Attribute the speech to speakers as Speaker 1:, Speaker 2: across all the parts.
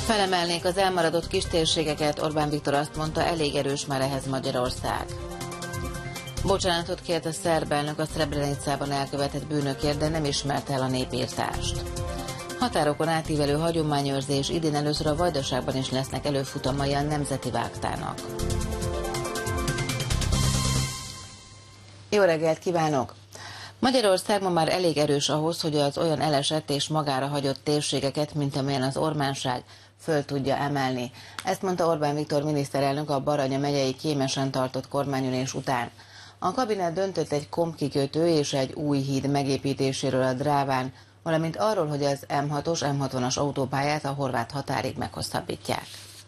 Speaker 1: Felemelnék az elmaradott kistérségeket, Orbán Viktor azt mondta, elég erős már ehhez Magyarország. Bocsánatot kért a szerb elnök a Srebrenicában elkövetett bűnökért, de nem ismerte el a népírtást. Határokon átívelő hagyományőrzés, idén először a Vajdaságban is lesznek előfutamai a Nemzeti Vágtának. Jó reggelt kívánok! Magyarország ma már elég erős ahhoz, hogy az olyan elesett és magára hagyott térségeket, mint amilyen az Ormánság, föl tudja emelni. Ezt mondta Orbán Viktor miniszterelnök a Baranya megyei Kémesen tartott kormányülés után. A kabinet döntött egy kombkikötő és egy új híd megépítéséről a Dráván, valamint arról, hogy az M6-os, M60-as autópályát a horvát határig meghosszabbítják.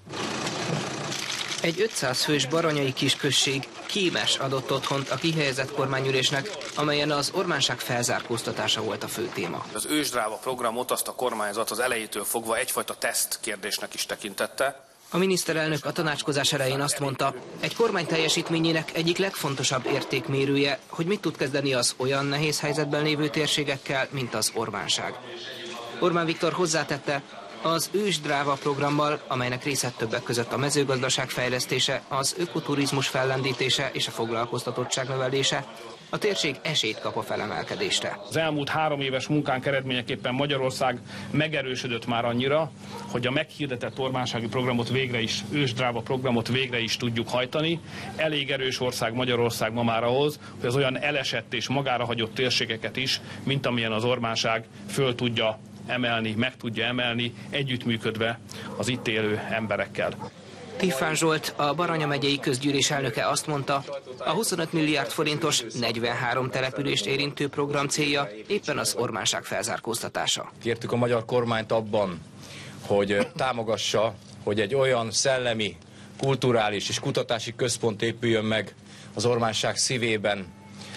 Speaker 2: Egy 500 fős baranyai kisközség, Kémes adott otthont a kihelyezett kormányülésnek, amelyen az Ormánság felzárkóztatása volt a fő téma.
Speaker 3: Az ősdráva programot azt a kormányzat az elejétől fogva egyfajta teszt kérdésnek is tekintette.
Speaker 2: A miniszterelnök a tanácskozás elején azt mondta, egy kormány teljesítményének egyik legfontosabb értékmérője, hogy mit tud kezdeni az olyan nehéz helyzetben lévő térségekkel, mint az Ormánság. Orbán Viktor hozzátette, az ősdráva programmal, amelynek része többek között a mezőgazdaság fejlesztése, az ökoturizmus fellendítése és a foglalkoztatottság növelése, a térség esélyt kap a felemelkedésre.
Speaker 3: Az elmúlt 3 éves munkánk eredményeképpen Magyarország megerősödött már annyira, hogy a meghirdetett ormánsági programot végre is, ősdráva programot végre is tudjuk hajtani. Elég erős ország Magyarország ma már ahhoz, hogy az olyan elesett és magára hagyott térségeket is, mint amilyen az Ormánság, föl tudja emelni, meg tudja emelni, együttműködve az itt élő emberekkel.
Speaker 2: Tiffán Zsolt, a Baranya megyei közgyűlés elnöke azt mondta, a 25 milliárd forintos 43 települést érintő program célja éppen az Ormánság felzárkóztatása.
Speaker 4: Kértük a magyar kormányt abban, hogy támogassa, hogy egy olyan szellemi, kulturális és kutatási központ épüljön meg az Ormánság szívében,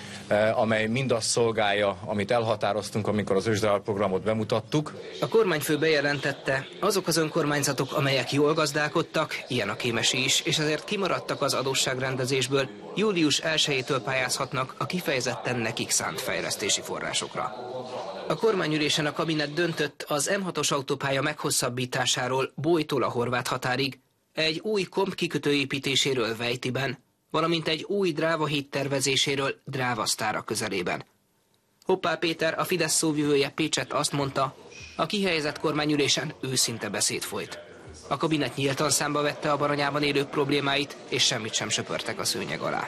Speaker 4: amely mindazt szolgálja, amit elhatároztunk, amikor az ősdráva programot bemutattuk.
Speaker 2: A kormányfő bejelentette, azok az önkormányzatok, amelyek jól gazdálkodtak, ilyen a kémesi is, és ezért kimaradtak az adósságrendezésből, július 1-től pályázhatnak a kifejezetten nekik szánt fejlesztési forrásokra. A kormányülésen a kabinet döntött az M6-os autópálya meghosszabbításáról Bójtól a horvát határig, egy új kombkikötő építéséről Vejtiben, valamint egy új drávahíd tervezéséről Drávasztára közelében. Hoppá Péter, a Fidesz szóvivője Pécsett azt mondta, a kihelyezett kormányülésen őszinte beszéd folyt. A kabinet nyíltan számba vette a Baranyában élők problémáit, és semmit sem söpörtek a szőnyeg alá.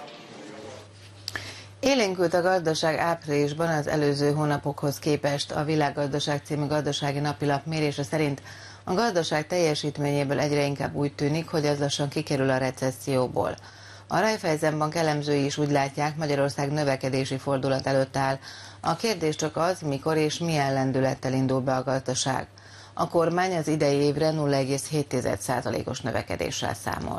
Speaker 1: Élénkült a gazdaság áprilisban az előző hónapokhoz képest. A Világgazdaság című gazdasági napilap mérése szerint a gazdaság teljesítményéből egyre inkább úgy tűnik, hogy az lassan kikerül a recesszióból. A Raiffeisenbank elemzői is úgy látják, Magyarország növekedési fordulat előtt áll. A kérdés csak az, mikor és milyen lendülettel indul be a gazdaság. A kormány az idei évre 0,7%-os növekedéssel számol.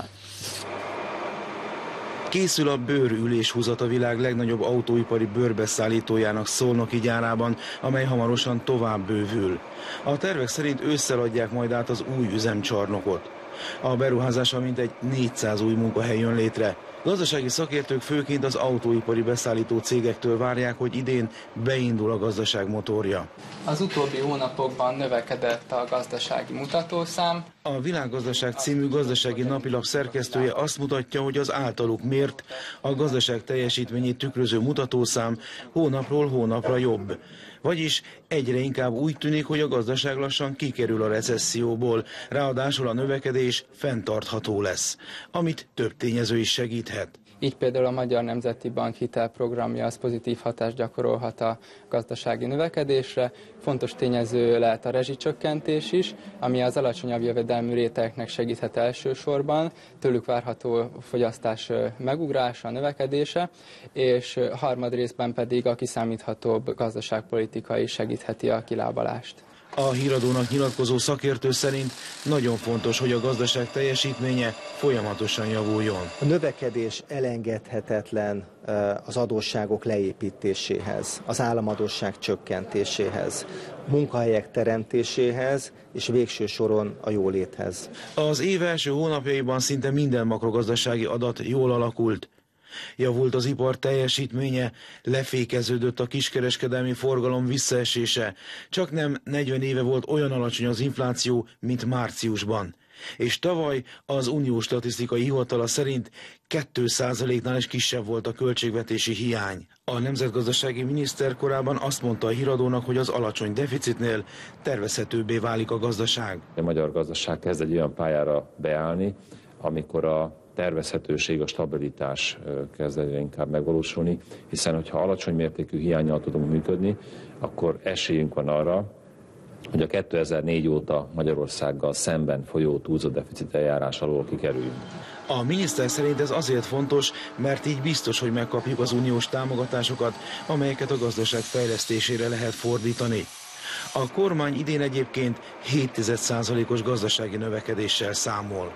Speaker 5: Készül a bőrüléshúzat a világ legnagyobb autóipari bőrbeszállítójának Szolnoki gyárában, amely hamarosan tovább bővül. A tervek szerint ősszel adják majd át az új üzemcsarnokot. A beruházással mintegy 400 új munkahely jön létre. Gazdasági szakértők főként az autóipari beszállító cégektől várják, hogy idén beindul a gazdaság motorja.
Speaker 6: Az utóbbi hónapokban növekedett a gazdasági mutatószám.
Speaker 5: A Világgazdaság című gazdasági napilap szerkesztője azt mutatja, hogy az általuk mért, a gazdaság teljesítményét tükröző mutatószám hónapról hónapra jobb. Vagyis egyre inkább úgy tűnik, hogy a gazdaság lassan kikerül a recesszióból, ráadásul a növekedés fenntartható lesz, amit több tényező is segíthet.
Speaker 6: Így például a Magyar Nemzeti Bank hitelprogramja az pozitív hatást gyakorolhat a gazdasági növekedésre. Fontos tényező lehet a rezsicsökkentés is, ami az alacsonyabb jövedelmű rétegeknek segíthet elsősorban, tőlük várható fogyasztás megugrása, növekedése, és harmadrészben pedig a kiszámíthatóbb gazdaságpolitika is segítheti a kilábalást.
Speaker 5: A Híradónak nyilatkozó szakértő szerint nagyon fontos, hogy a gazdaság teljesítménye folyamatosan javuljon.
Speaker 7: A növekedés elengedhetetlen az adósságok leépítéséhez, az államadósság csökkentéséhez, munkahelyek teremtéséhez és végső soron a jóléthez.
Speaker 5: Az év első hónapjaiban szinte minden makrogazdasági adat jól alakult. Javult az ipar teljesítménye, lefékeződött a kiskereskedelmi forgalom visszaesése. Csaknem 40 éve volt olyan alacsony az infláció, mint márciusban. És tavaly az Uniós Statisztikai Hivatala szerint 2%-nál is kisebb volt a költségvetési hiány. A nemzetgazdasági miniszter korábban azt mondta a híradónak, hogy az alacsony deficitnél tervezhetőbbé válik a gazdaság.
Speaker 8: A magyar gazdaság kezd egy olyan pályára beállni, amikor a tervezhetőség, a stabilitás kezd egyre inkább megvalósulni, hiszen hogyha alacsony mértékű hiánnyal tudunk működni, akkor esélyünk van arra, hogy a 2004 óta Magyarországgal szemben folyó túlzott deficit eljárás alól kikerüljünk.
Speaker 5: A miniszter szerint ez azért fontos, mert így biztos, hogy megkapjuk az uniós támogatásokat, amelyeket a gazdaság fejlesztésére lehet fordítani. A kormány idén egyébként 0,7%-os gazdasági növekedéssel számol.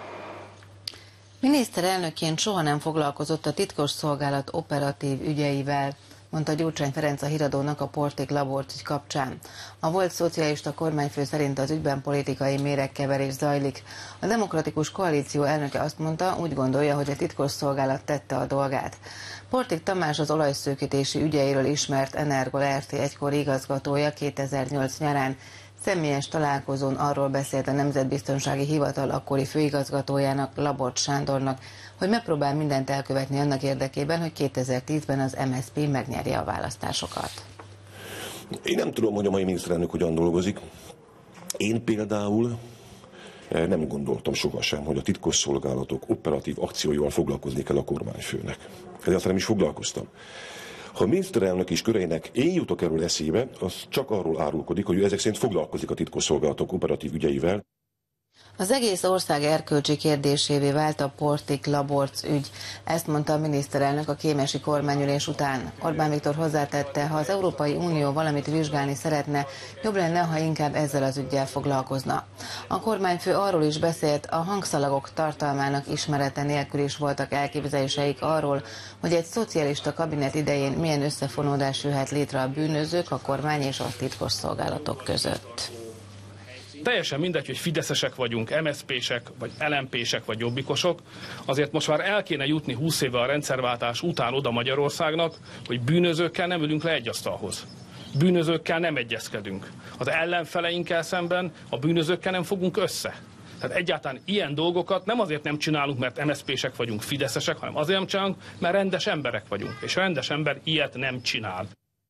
Speaker 1: Miniszterelnökként soha nem foglalkozott a titkosszolgálat operatív ügyeivel, mondta Gyurcsány Ferenc a híradónak a Portik Laborc ügy kapcsán. A volt szocialista kormányfő szerint az ügyben politikai méregkeverés zajlik. A Demokratikus Koalíció elnöke azt mondta, úgy gondolja, hogy a titkosszolgálat tette a dolgát. Portik Tamás az olajszőkítési ügyeiről ismert Energol Rt. egykori igazgatója 2008 nyarán személyes találkozón arról beszélt a Nemzetbiztonsági Hivatal akkori főigazgatójának, Laborc Sándornak, hogy megpróbál mindent elkövetni annak érdekében, hogy 2010-ben az MSZP megnyerje a választásokat.
Speaker 9: Én nem tudom, hogy a mai miniszterelnök hogyan dolgozik. Én például nem gondoltam sohasem, hogy a titkosszolgálatok operatív akcióival foglalkozni kell a kormányfőnek. Ezzel nem is foglalkoztam. Ha a miniszterelnök és köreinek én jutok erről eszébe, az csak arról árulkodik, hogy ő ezek szerint foglalkozik a titkosszolgálatok operatív ügyeivel.
Speaker 1: Az egész ország erkölcsi kérdésévé vált a Portik Laborc ügy. Ezt mondta a miniszterelnök a kémesi kormányülés után. Orbán Viktor hozzátette, ha az Európai Unió valamit vizsgálni szeretne, jobb lenne, ha inkább ezzel az üggyel foglalkozna. A kormányfő arról is beszélt, a hangszalagok tartalmának ismerete nélkül is voltak elképzeléseik arról, hogy egy szocialista kabinet idején milyen összefonódás jöhet létre a bűnözők, a kormány és a titkosszolgálatok között.
Speaker 3: Teljesen mindegy, hogy fideszesek vagyunk, MSZP-sek, vagy LMP-sek, vagy jobbikosok, azért most már el kéne jutni 20 éve a rendszerváltás után oda Magyarországnak, hogy bűnözőkkel nem ülünk le egy asztalhoz. Bűnözőkkel nem egyezkedünk. Az ellenfeleinkkel szemben a bűnözőkkel nem fogunk össze. Tehát egyáltalán ilyen dolgokat nem azért nem csinálunk, mert MSZP-sek vagyunk, fideszesek, hanem azért nem csinálunk, mert rendes emberek vagyunk. És rendes ember ilyet nem csinál.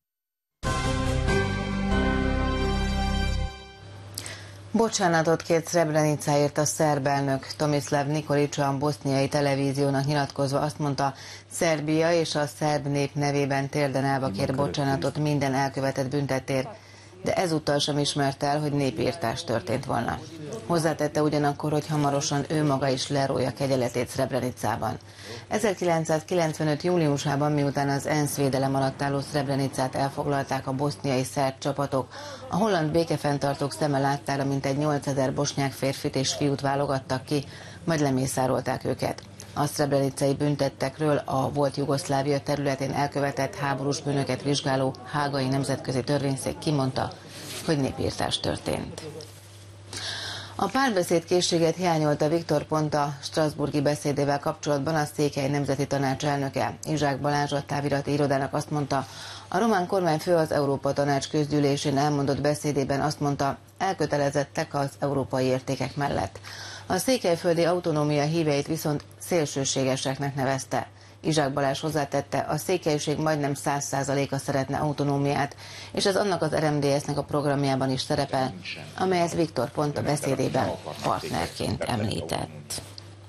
Speaker 1: Bocsánatot kért Srebrenicáért a szerb elnök. Tomislav Nikolić a boszniai televíziónak nyilatkozva azt mondta, Szerbia és a szerb nép nevében térden állva kér bocsánatot minden elkövetett büntettért, de ezúttal sem ismerte el, hogy népírtás történt volna. Hozzátette ugyanakkor, hogy hamarosan ő maga is lerója kegyeletét Srebrenicában. 1995. júliusában, miután az ENSZ védelem alatt álló Srebrenicát elfoglalták a boszniai szerb csapatok, a holland békefenntartók szeme láttára mintegy 8000 bosnyák férfit és fiút válogattak ki, majd lemészárolták őket. A szrebrenicai büntettekről a volt Jugoszlávia területén elkövetett háborús bűnöket vizsgáló hágai nemzetközi törvényszék kimondta, hogy népírtás történt. A párbeszédkészséget hiányolta Viktor Ponta strasbourgi beszédével kapcsolatban a Székely Nemzeti Tanács elnöke. Izsák Balázs a távirati irodának azt mondta, a román kormányfő az Európa Tanács közgyűlésén elmondott beszédében azt mondta, elkötelezettek az európai értékek mellett. A székelyföldi autonómia híveit viszont szélsőségeseknek nevezte. Izsák Balázs hozzátette, a székelység majdnem 100%-a szeretne autonómiát, és ez annak az RMDSZ-nek a programjában is szerepel, amelyet Viktor Ponta beszédében partnerként említett.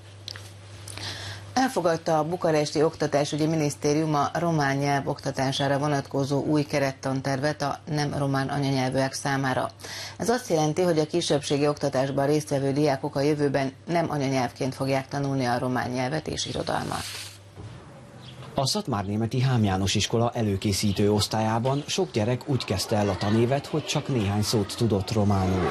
Speaker 1: Elfogadta a bukaresti oktatásügyi minisztérium a román nyelv oktatására vonatkozó új kerettantervet a nem román anyanyelvűek számára. Ez azt jelenti, hogy a kisebbségi oktatásban résztvevő diákok a jövőben nem anyanyelvként fogják tanulni a román nyelvet és irodalmat.
Speaker 10: A Szatmárnémeti Hám János iskola előkészítő osztályában sok gyerek úgy kezdte el a tanévet, hogy csak néhány szót tudott románul.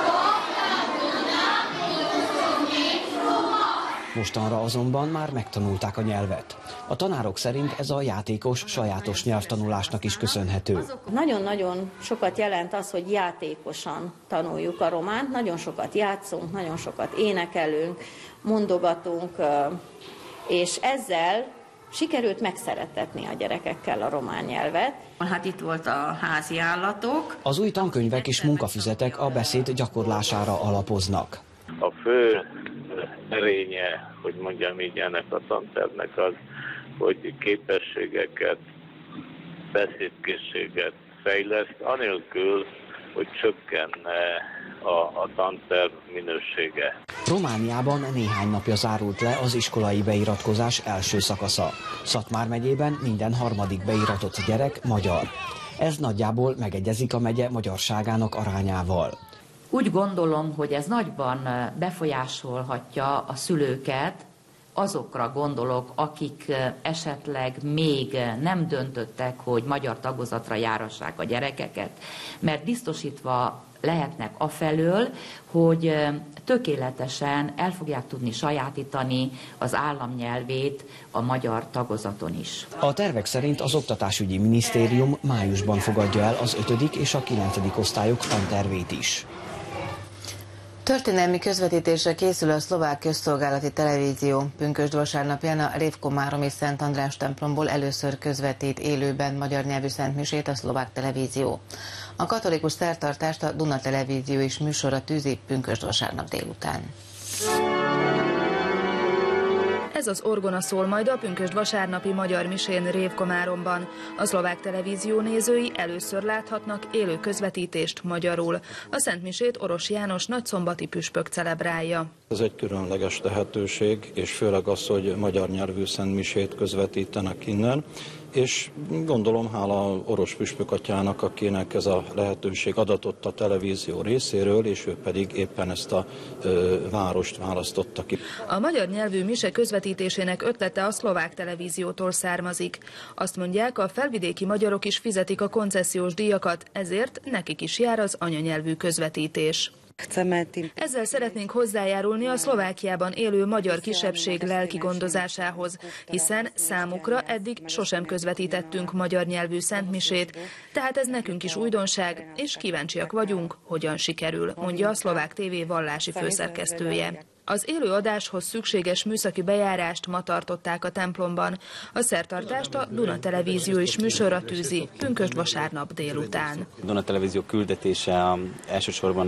Speaker 10: Mostanra azonban már megtanulták a nyelvet. A tanárok szerint ez a játékos, sajátos nyelvtanulásnak is köszönhető.
Speaker 11: Nagyon-nagyon sokat jelent az, hogy játékosan tanuljuk a románt, nagyon sokat játszunk, nagyon sokat énekelünk, mondogatunk, és ezzel Sikerült megszerettetni a gyerekekkel a román nyelvet. Hát itt volt a házi állatok.
Speaker 10: Az új tankönyvek és munkafüzetek a beszéd gyakorlására alapoznak.
Speaker 12: A fő erénye, hogy mondjam így, ennek a tantervnek az, hogy képességeket, beszédkészséget fejleszt, anélkül, hogy csökkenne a tanterv minősége.
Speaker 10: Romániában néhány napja zárult le az iskolai beiratkozás első szakasza. Szatmár megyében minden harmadik beiratott gyerek magyar. Ez nagyjából megegyezik a megye magyarságának arányával.
Speaker 13: Úgy gondolom, hogy ez nagyban befolyásolhatja a szülőket, azokra gondolok, akik esetleg még nem döntöttek, hogy magyar tagozatra járassák a gyerekeket, mert biztosítva lehetnek afelől, hogy tökéletesen el fogják tudni sajátítani az államnyelvét a magyar tagozaton is.
Speaker 10: A tervek szerint az Oktatásügyi Minisztérium májusban fogadja el az 5. és a 9. osztályok tantervét is.
Speaker 1: Történelmi közvetítésre készül a szlovák közszolgálati televízió. Pünkösd vasárnapján a Révkomáromi Szent András templomból először közvetít élőben magyar nyelvű szentmisét a szlovák televízió. A katolikus szertartást a Duna Televízió is műsorra tűzi pünkösd vasárnap délután.
Speaker 14: Ez az orgona szól majd a pünkösd vasárnapi magyar misén Révkomáromban. A szlovák televízió nézői először láthatnak élő közvetítést magyarul. A szentmisét Orosz János nagyszombati püspök celebrálja.
Speaker 15: Ez egy különleges lehetőség, és főleg az, hogy magyar nyelvű szentmisét közvetítenek innen. És gondolom hála Orosz püspök atyának, akinek ez a lehetőség adatott a televízió részéről, és ő pedig éppen ezt a várost választotta ki.
Speaker 14: A magyar nyelvű mise közvetítésének ötlete a szlovák televíziótól származik. Azt mondják, a felvidéki magyarok is fizetik a koncesziós díjakat, ezért nekik is jár az anyanyelvű közvetítés. Ezzel szeretnénk hozzájárulni a Szlovákiában élő magyar kisebbség lelki gondozásához, hiszen számukra eddig sosem közvetítettünk magyar nyelvű szentmisét, tehát ez nekünk is újdonság, és kíváncsiak vagyunk, hogyan sikerül, mondja a Szlovák TV vallási főszerkesztője. Az élő adáshoz szükséges műszaki bejárást ma tartották a templomban. A szertartást a Duna Televízió is műsorra tűzi pünkösd vasárnap délután.
Speaker 16: A Duna Televízió küldetése elsősorban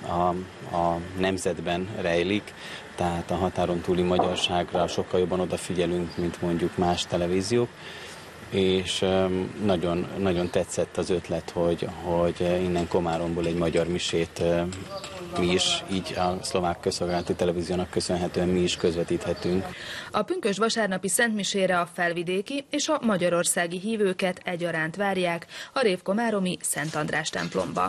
Speaker 16: a nemzetben rejlik, tehát a határon túli magyarságra sokkal jobban odafigyelünk, mint mondjuk más televíziók. És nagyon, nagyon tetszett az ötlet, hogy innen Komáromból egy magyar misét mi is, így a szlovák közszolgálati televíziónak köszönhetően mi is közvetíthetünk.
Speaker 14: A pünkösd vasárnapi szentmisére a felvidéki és a magyarországi hívőket egyaránt várják a Révkomáromi Szent András templomba.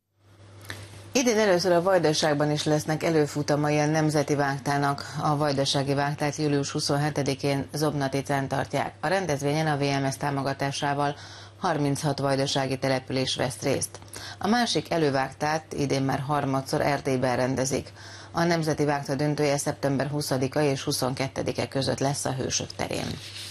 Speaker 1: Idén először a Vajdaságban is lesznek előfutamai a Nemzeti Vágtának. A vajdasági vágtát július 27-én Zobnaticán tartják. A rendezvényen a VMS támogatásával 36 vajdasági település vesz részt. A másik elővágtát idén már harmadszor Erdélyben rendezik. A Nemzeti Vágta döntője szeptember 20-a és 22-e között lesz a Hősök terén.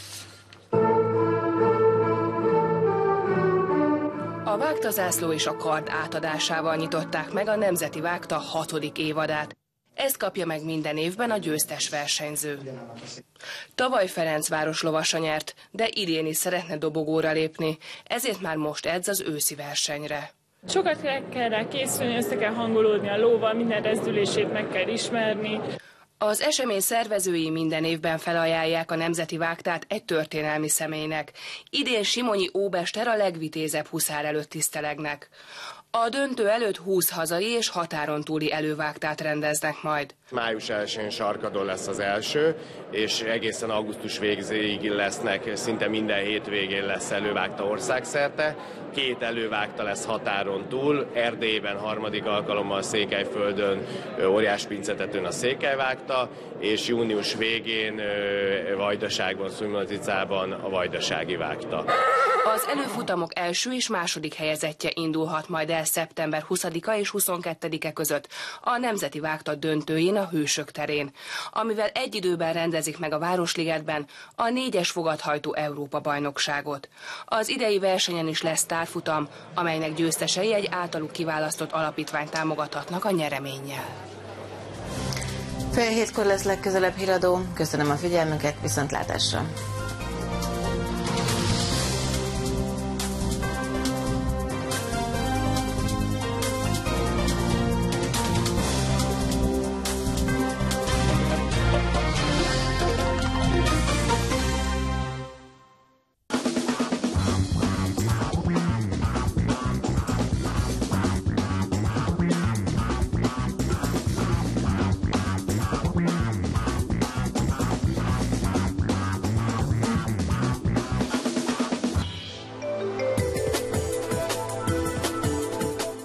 Speaker 17: A vágtazászló és a kard átadásával nyitották meg a Nemzeti Vágta 6. évadát. Ezt kapja meg minden évben a győztes versenyző. Tavaly Ferencváros lovasa nyert, de idén is szeretne dobogóra lépni, ezért már most edz az őszi versenyre.
Speaker 18: Sokat kell rá készülni, össze kell hangolódni a lóval, minden rezdülését meg kell ismerni.
Speaker 17: Az esemény szervezői minden évben felajánlják a Nemzeti Vágtát egy történelmi személynek. Idén Simonyi óbester a legvitézebb huszár előtt tisztelegnek. A döntő előtt 20 hazai és határon túli elővágtát rendeznek majd.
Speaker 19: Május 1-én Sarkadon lesz az első, és egészen augusztus végéig lesznek, szinte minden hétvégén lesz elővágta országszerte. 2 elővágta lesz határon túl, Erdélyben harmadik alkalommal Székelyföldön, Óriáspincetetőn a Székelyvágta, és június végén Vajdaságban, Szújmaticában a Vajdasági vágta.
Speaker 17: Az előfutamok első és második helyezettje indulhat majd el szeptember 20-a és 22-e között a Nemzeti Vágta döntőjén a Hősök terén, amivel egy időben rendezik meg a Városligetben a 4-es fogathajtó Európa-bajnokságot. Az idei versenyen is lesz tárfutam, amelynek győztesei egy általuk kiválasztott alapítványt támogathatnak a nyereménnyel.
Speaker 1: Fél hétkor lesz legközelebb híradó. Köszönöm a figyelmünket, viszontlátásra!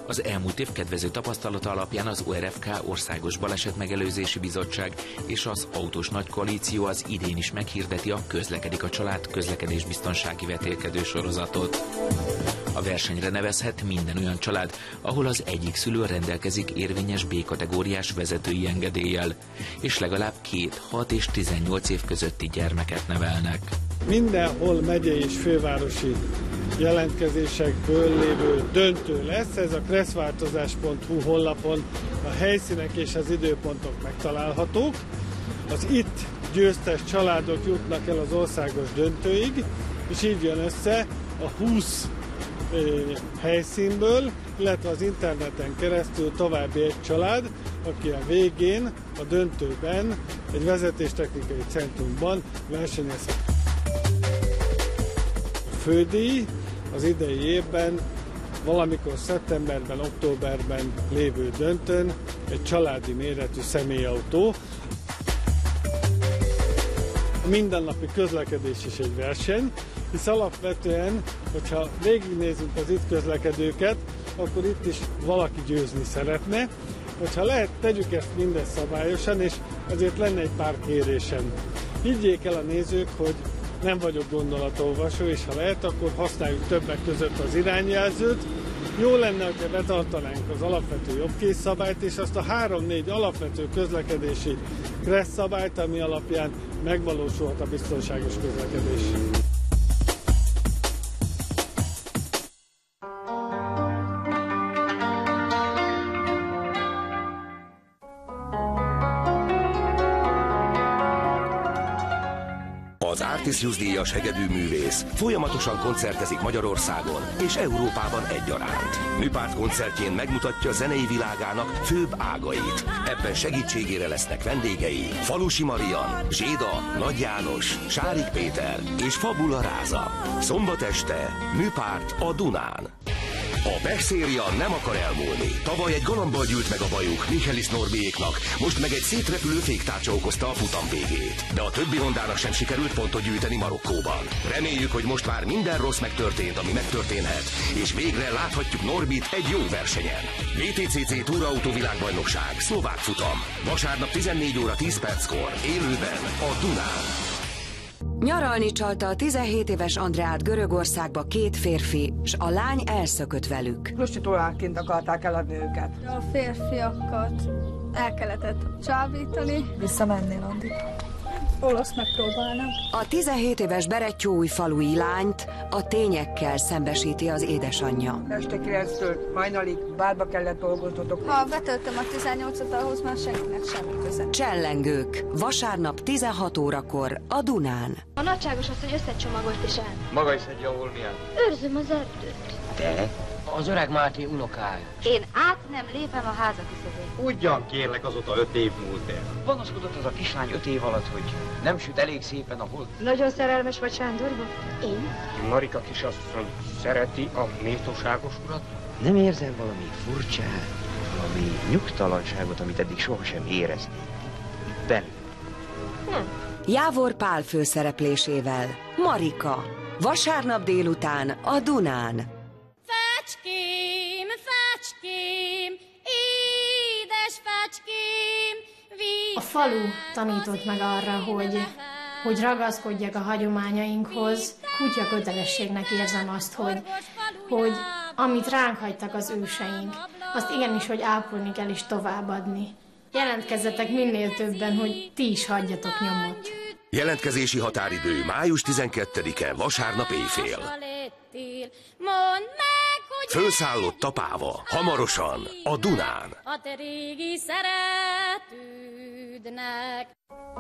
Speaker 20: Az elmúlt év kedvező tapasztalata alapján az ORFK Országos Balesetmegelőzési Bizottság és az Autós Nagykoalíció az idén is meghirdeti a Közlekedik a család közlekedésbiztonsági vetélkedő sorozatot. A versenyre nevezhet minden olyan család, ahol az egyik szülő rendelkezik érvényes B-kategóriás vezetői engedéllyel, és legalább 2, 6 és 18 év közötti gyermeket nevelnek.
Speaker 21: Mindenhol megyei és fővárosi jelentkezésekből lévő döntő lesz. Ez a kresszváltozás.hu honlapon a helyszínek és az időpontok megtalálhatók. Az itt győztes családok jutnak el az országos döntőig, és így jön össze a 20 helyszínből, illetve az interneten keresztül további egy család, aki a végén, a döntőben, egy vezetéstechnikai centrumban versenyezhet. A fődíj az idei évben, valamikor szeptemberben, októberben lévő döntőn egy családi méretű személyautó. A mindennapi közlekedés is egy verseny, hisz alapvetően, hogyha végignézünk az itt közlekedőket, akkor itt is valaki győzni szeretne. Hogyha lehet, tegyük ezt mindezt szabályosan, és azért lenne egy pár kérésem. Higgyék el a nézők, hogy nem vagyok gondolatolvasó, és ha lehet, akkor használjuk többek között az irányjelzőt. Jó lenne, hogyha betartanánk az alapvető jobbkészszabályt, és azt a 3-4 alapvető közlekedési kressz szabályt, ami alapján megvalósulhat a biztonságos közlekedés.
Speaker 22: Az Artisius díjas hegedűművész folyamatosan koncertezik Magyarországon és Európában egyaránt. Műpárt koncertjén megmutatja zenei világának főbb ágait. Ebben segítségére lesznek vendégei Falusi Marian, Zséda, Nagy János, Sárik Péter és Fabula Ráza. Szombat este Műpárt a Dunán. A Pech-széria nem akar elmúlni. Tavaly egy galambal gyűlt meg a bajuk Michelis Norbiéknak, most meg egy szétrepülő féktárcsa okozta a futam végét. De a többi Hondának sem sikerült pontot gyűjteni Marokkóban. Reméljük, hogy most már minden rossz megtörtént, ami megtörténhet, és végre láthatjuk Norbit egy jó versenyen. VTCC Túrautó világbajnokság, szlovák futam. Vasárnap 14 óra 10 perckor, élőben a Dunán.
Speaker 23: Nyaralni csalta a 17 éves Andreát Görögországba 2 férfi, s a lány elszökött velük.
Speaker 24: Prostituáltként akarták eladni őket.
Speaker 25: A férfiakat el kellett csábítani.
Speaker 24: Visszamennél, Andi?
Speaker 25: Olasz megpróbálnám.
Speaker 23: A 17 éves Berettyóújfalui lányt a tényekkel szembesíti az édesanyja.
Speaker 24: Este 9-től hajnalig bárba kellett dolgoznotok.
Speaker 25: Ha betöltöm a 18-at, ahhoz már senkinek semmi köze.
Speaker 23: Csellengők. Vasárnap 16 órakor a Dunán.
Speaker 26: A nagyságos azt, hogy összecsomagolt is el.
Speaker 27: Maga is egy jól milyen?
Speaker 26: Őrzöm az erdőt.
Speaker 27: Te? Az öreg Máté unokája.
Speaker 26: Én át nem lépem a háza küszöbét.
Speaker 27: Ugyan kérlek, azóta 5 év múlt el. Panaszkodott az a kislány 5 év alatt, hogy nem süt elég szépen a hold.
Speaker 26: Nagyon szerelmes vagy Sándorba? Én?
Speaker 27: Marika kisasszony szereti a méltóságos urat? Nem érzel valami furcsát, valami nyugtalanságot, amit eddig sohasem éreztél? Benne.
Speaker 23: Nem. Jávor Pál főszereplésével. Marika. Vasárnap délután a Dunán.
Speaker 26: Fecském, fecském, édes fecském,
Speaker 28: A falu tanított meg arra, hogy ragaszkodjak a hagyományainkhoz. Kutya kötelességnek érzem azt, hogy amit ránk hagytak az őseink, azt igenis, hogy ápolni kell és továbbadni. Jelentkezzetek minél többen, hogy ti is hagyjatok nyomot.
Speaker 22: Jelentkezési határidő május 12-e, vasárnap éjfél. Fölszállott a páva, hamarosan a Dunán.
Speaker 26: A te régi szeretődnek.